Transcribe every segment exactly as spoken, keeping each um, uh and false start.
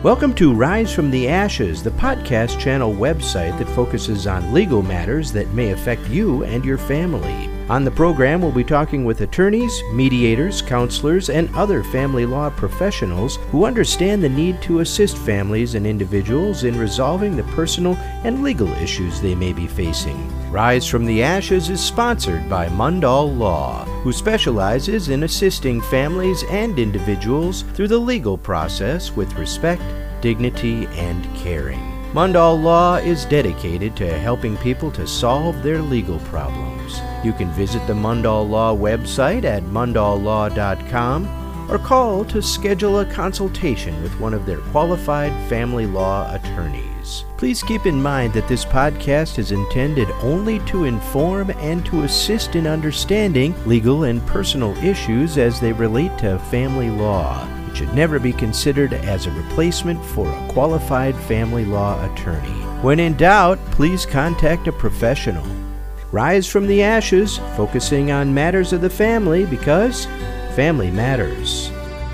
Welcome to Rise from the Ashes, the podcast channel website that focuses on legal matters that may affect you and your family. On the program, we'll be talking with attorneys, mediators, counselors, and other family law professionals who understand the need to assist families and individuals in resolving the personal and legal issues they may be facing. Rise from the Ashes is sponsored by Mundall Law, who specializes in assisting families and individuals through the legal process with respect, dignity, and caring. Mundall Law is dedicated to helping people to solve their legal problems. You can visit the Mundall Law website at mundall law dot com or call to schedule a consultation with one of their qualified family law attorneys. Please keep in mind that this podcast is intended only to inform and to assist in understanding legal and personal issues as they relate to family law. It should never be considered as a replacement for a qualified family law attorney. When in doubt, please contact a professional. Rise from the Ashes, focusing on matters of the family because family matters.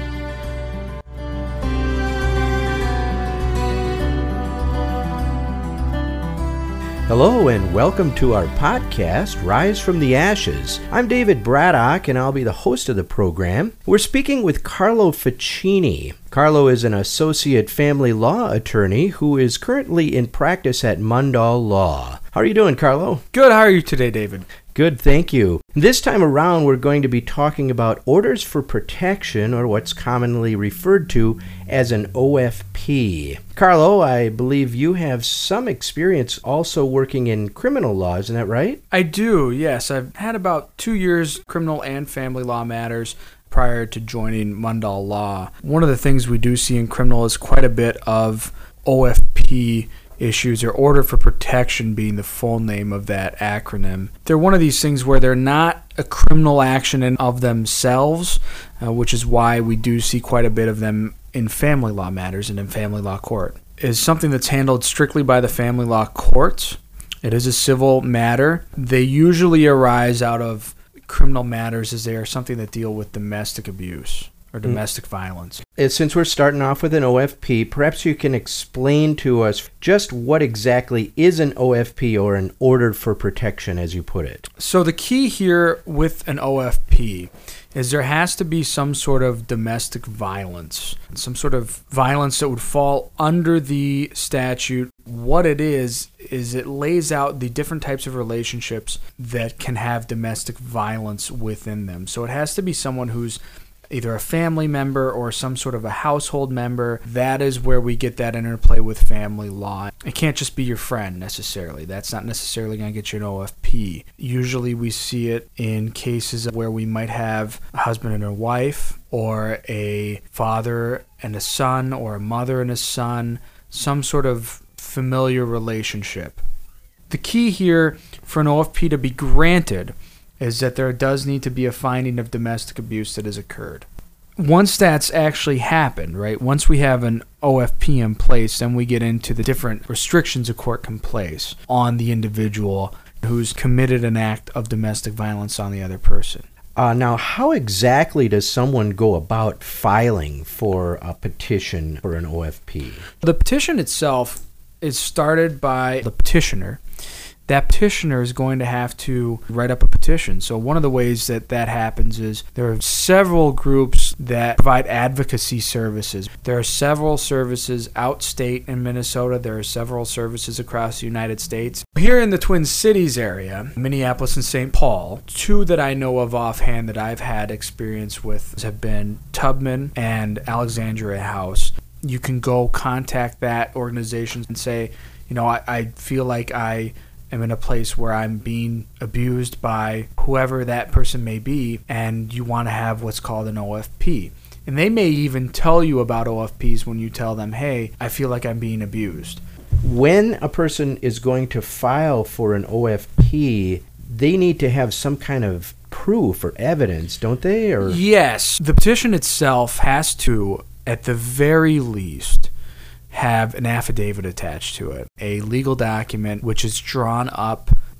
Hello and welcome to our podcast, Rise from the Ashes. I'm David Braddock and I'll be the host of the program. We're speaking with Carlo Ficini. Carlo is an associate family law attorney who is currently in practice at Mundall Law. How are you doing, Carlo? Good. How are you today, David? Good, thank you. This time around, we're going to be talking about orders for protection, or what's commonly referred to as an O F P. Carlo, I believe you have some experience also working in criminal law, isn't that right? I do, yes. I've had about two years criminal and family law matters prior to joining Mundall Law. One of the things we do see in criminal is quite a bit of O F P issues, or order for protection being the full name of that acronym. They're one of these things where they're not a criminal action in of themselves, uh, which is why we do see quite a bit of them in family law matters and in family law court. It is something that's handled strictly by the family law courts. It is a civil matter. They usually arise out of criminal matters as they are something that deal with domestic abuse or domestic mm. violence. Since we're starting off with an O F P, perhaps you can explain to us just what exactly is an O F P, or an order for protection, as you put it. So the key here with an O F P is there has to be some sort of domestic violence, some sort of violence that would fall under the statute. What it is, is it lays out the different types of relationships that can have domestic violence within them. So it has to be someone who's either a family member or some sort of a household member. That is where we get that interplay with family law. It can't just be your friend necessarily. That's not necessarily going to get you an O F P. Usually we see it in cases where we might have a husband and a wife, or a father and a son, or a mother and a son, some sort of familiar relationship. The key here for an O F P to be granted is that there does need to be a finding of domestic abuse that has occurred. Once that's actually happened, right, once we have an O F P in place, then we get into the different restrictions a court can place on the individual who's committed an act of domestic violence on the other person. Uh, now, how exactly does someone go about filing for a petition for an O F P? The petition itself is started by the petitioner. That petitioner is going to have to write up a petition. So one of the ways that that happens is there are several groups that provide advocacy services. There are several services outstate in Minnesota. There are several services across the United States. Here in the Twin Cities area, Minneapolis and Saint Paul, two that I know of offhand that I've had experience with have been Tubman and Alexandria House. You can go contact that organization and say, you know, I, I feel like I am in a place where I'm being abused by whoever that person may be, and you want to have what's called an O F P. And they may even tell you about O F Ps when you tell them, hey, I feel like I'm being abused. When a person is going to file for an O F P, they need to have some kind of proof or evidence, don't they? Or yes. The petition itself has to, at the very least, have an affidavit attached to it, a legal document which is drawn up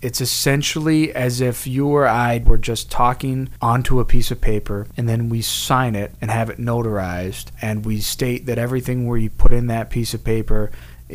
It's essentially as if you or I were just talking onto a piece of paper, and then we sign it and have it notarized, and we state that everything we put in that piece of paper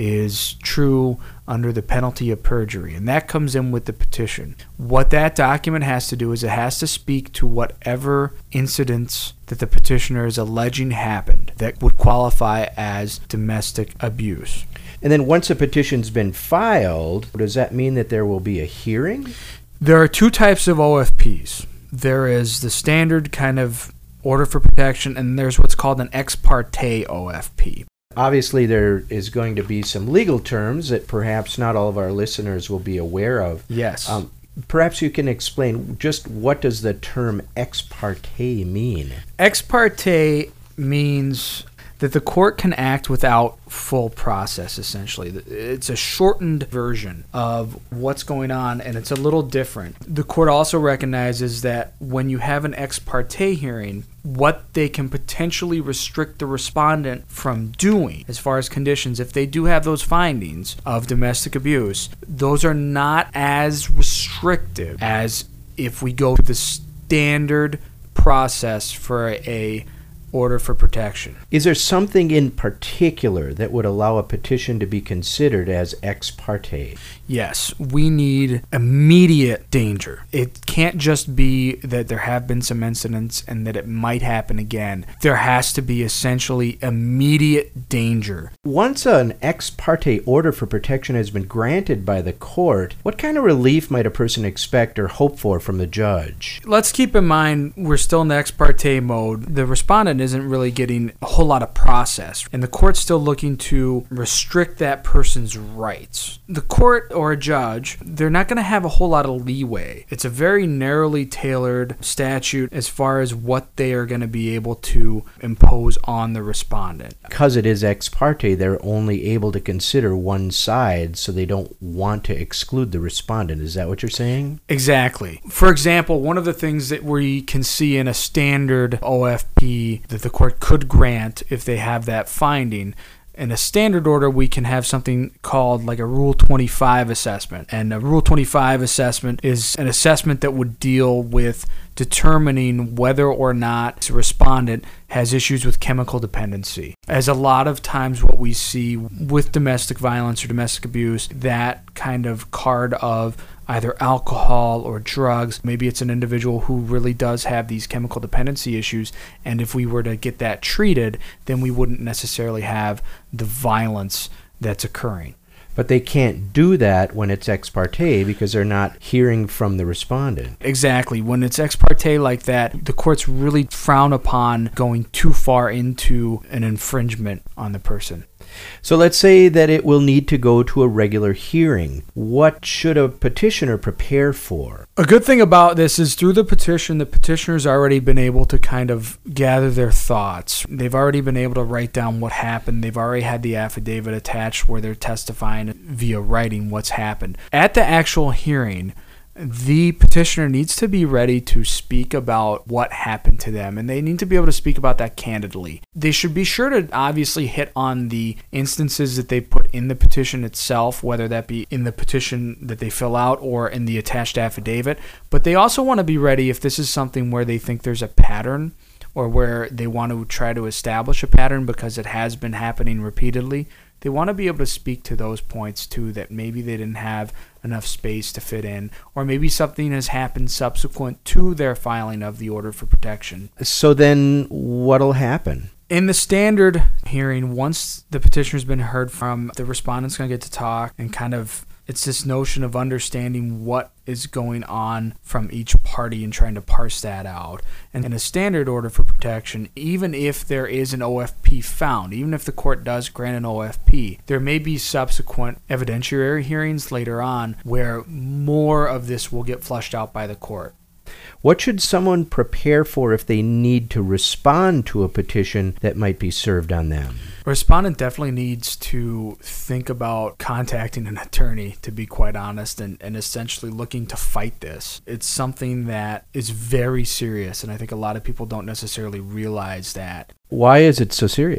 is true under the penalty of perjury, and that comes in with the petition. What that document has to do is it has to speak to whatever incidents that the petitioner is alleging happened that would qualify as domestic abuse. And then once a petition's been filed, does that mean that there will be a hearing? There are two types of O F Ps. There is the standard kind of order for protection, and there's what's called an ex parte O F P. Obviously, there is going to be some legal terms that perhaps not all of our listeners will be aware of. Yes. Um, perhaps you can explain just what does the term ex parte mean? Ex parte means that the court can act without full process, essentially. It's a shortened version of what's going on, and it's a little different. The court also recognizes that when you have an ex parte hearing, what they can potentially restrict the respondent from doing as far as conditions, if they do have those findings of domestic abuse, those are not as restrictive as if we go to the standard process for a order for protection. Is there something in particular that would allow a petition to be considered as ex parte? Yes, we need immediate danger. It can't just be that there have been some incidents and that it might happen again. There has to be essentially immediate danger. Once an ex parte order for protection has been granted by the court, what kind of relief might a person expect or hope for from the judge? Let's keep in mind we're still in the ex parte mode. The respondent isn't really getting a whole lot of process, and the court's still looking to restrict that person's rights. The court or a judge, they're not going to have a whole lot of leeway. It's a very narrowly tailored statute as far as what they are going to be able to impose on the respondent. Because it is ex parte, they're only able to consider one side, so they don't want to exclude the respondent. Is that what you're saying? Exactly. For example, one of the things that we can see in a standard O F P that the court could grant if they have that finding, in a standard order, we can have something called like a Rule twenty-five assessment. And a Rule twenty-five assessment is an assessment that would deal with determining whether or not the respondent has issues with chemical dependency. As a lot of times what we see with domestic violence or domestic abuse, that kind of card of either alcohol or drugs, maybe it's an individual who really does have these chemical dependency issues, and if we were to get that treated, then we wouldn't necessarily have the violence that's occurring. But they can't do that when it's ex parte because they're not hearing from the respondent. Exactly. When it's ex parte like that, the courts really frown upon going too far into an infringement on the person. So let's say that it will need to go to a regular hearing. What should a petitioner prepare for? A good thing about this is through the petition, the petitioner's already been able to kind of gather their thoughts. They've already been able to write down what happened. They've already had the affidavit attached where they're testifying via writing what's happened. At the actual hearing, the petitioner needs to be ready to speak about what happened to them, and they need to be able to speak about that candidly. They should be sure to obviously hit on the instances that they put in the petition itself, whether that be in the petition that they fill out or in the attached affidavit, but they also want to be ready if this is something where they think there's a pattern or where they want to try to establish a pattern because it has been happening repeatedly. They want to be able to speak to those points too, that maybe they didn't have enough space to fit in, or maybe something has happened subsequent to their filing of the order for protection. So then what'll happen? In the standard hearing, once the petitioner's been heard from, the respondent's going to get to talk and kind of, it's this notion of understanding what is going on from each party and trying to parse that out. And in a standard order for protection, even if there is an O F P found, even if the court does grant an O F P, there may be subsequent evidentiary hearings later on where more of this will get flushed out by the court. What should someone prepare for if they need to respond to a petition that might be served on them? A respondent definitely needs to think about contacting an attorney, to be quite honest, and, and essentially looking to fight this. It's something that is very serious, and I think a lot of people don't necessarily realize that. Why is it so serious?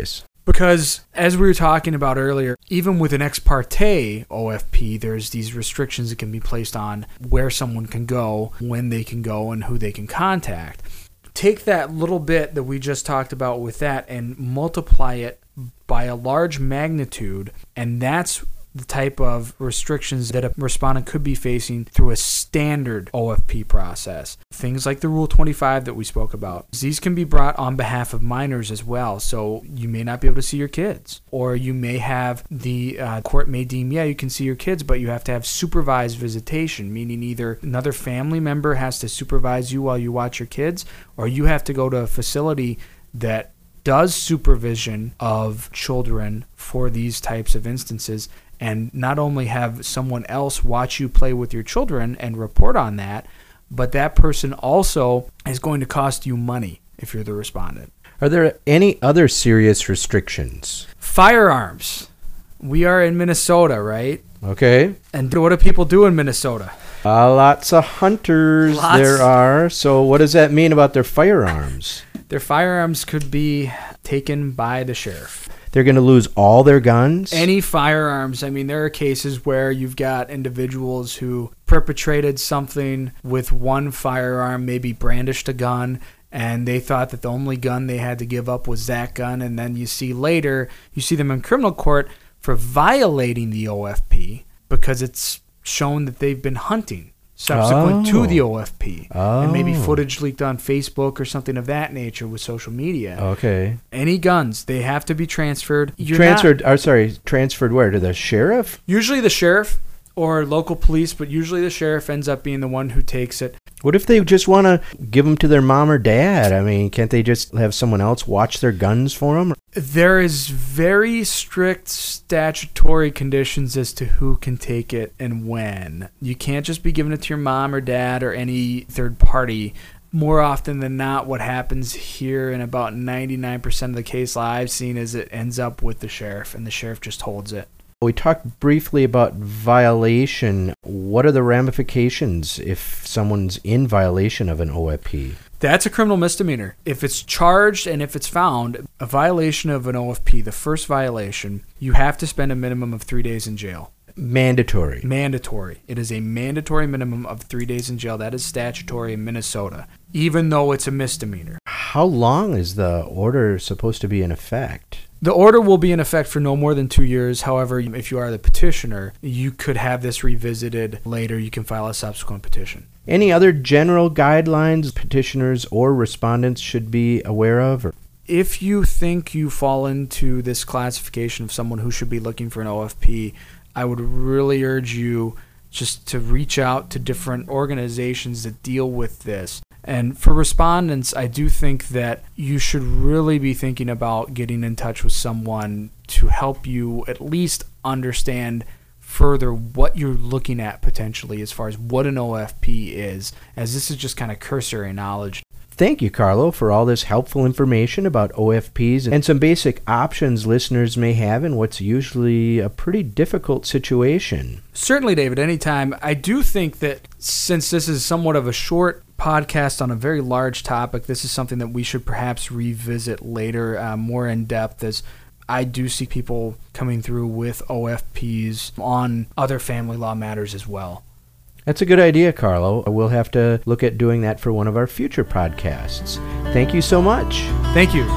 Because as we were talking about earlier, even with an ex parte O F P, there's these restrictions that can be placed on where someone can go, when they can go, and who they can contact. Take that little bit that we just talked about with that and multiply it by a large magnitude, and that's the type of restrictions that a respondent could be facing through a standard O F P process. Things like the Rule twenty-five that we spoke about. These can be brought on behalf of minors as well, so you may not be able to see your kids. Or you may have the uh, court may deem, yeah, you can see your kids, but you have to have supervised visitation, meaning either another family member has to supervise you while you watch your kids, or you have to go to a facility that does supervision of children for these types of instances, and not only have someone else watch you play with your children and report on that, but that person also is going to cost you money if you're the respondent. Are there any other serious restrictions? Firearms. We are in Minnesota, right? Okay. And what do people do in Minnesota? Uh, lots of hunters Lots. there are. So what does that mean about their firearms? Their firearms could be taken by the sheriff. They're going to lose all their guns? Any firearms. I mean, there are cases where you've got individuals who perpetrated something with one firearm, maybe brandished a gun, and they thought that the only gun they had to give up was that gun. And then you see later, you see them in criminal court for violating the O F P because it's shown that they've been hunting subsequent oh. to the O F P. Oh. And maybe footage leaked on Facebook or something of that nature with social media. Okay. Any guns, they have to be transferred. You're transferred, not, or sorry, transferred where? To the sheriff? Usually the sheriff or local police, but usually the sheriff ends up being the one who takes it. What if they just want to give them to their mom or dad? I mean, can't they just have someone else watch their guns for them? There is very strict statutory conditions as to who can take it and when. You can't just be giving it to your mom or dad or any third party. More often than not, what happens here in about ninety-nine percent of the case I've seen is it ends up with the sheriff, and the sheriff just holds it. We talked briefly about violation. What are the ramifications if someone's in violation of an O F P? That's a criminal misdemeanor. If it's charged and if it's found, a violation of an O F P, the first violation, you have to spend a minimum of three days in jail. Mandatory. Mandatory. It is a mandatory minimum of three days in jail. That is statutory in Minnesota, even though it's a misdemeanor. How long is the order supposed to be in effect? The order will be in effect for no more than two years. However, if you are the petitioner, you could have this revisited later. You can file a subsequent petition. Any other general guidelines petitioners or respondents should be aware of? Or? If you think you fall into this classification of someone who should be looking for an O F P, I would really urge you just to reach out to different organizations that deal with this. And for respondents, I do think that you should really be thinking about getting in touch with someone to help you at least understand further what you're looking at potentially as far as what an O F P is, as this is just kind of cursory knowledge. Thank you, Carlo, for all this helpful information about O F Ps and some basic options listeners may have in what's usually a pretty difficult situation. Certainly, David, anytime. I do think that since this is somewhat of a short podcast on a very large topic, this is something that we should perhaps revisit later, uh, more in depth, as I do see people coming through with O F Ps on other family law matters as well. That's a good idea, Carlo. We'll have to look at doing that for one of our future podcasts. Thank you so much. Thank you.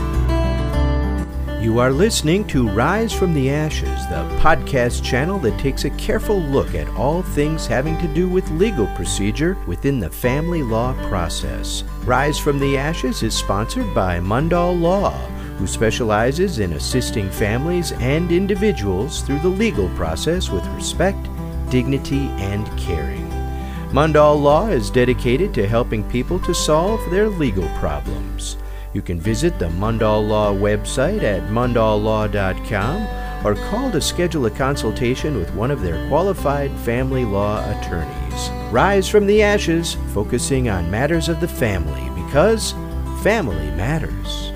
You are listening to Rise from the Ashes, the podcast channel that takes a careful look at all things having to do with legal procedure within the family law process. Rise from the Ashes is sponsored by Mundahl Law, who specializes in assisting families and individuals through the legal process with respect, dignity, and caring. Mundahl Law is dedicated to helping people to solve their legal problems. You can visit the Mundahl Law website at mundahl law dot com or call to schedule a consultation with one of their qualified family law attorneys. Rise from the Ashes, focusing on matters of the family, because family matters.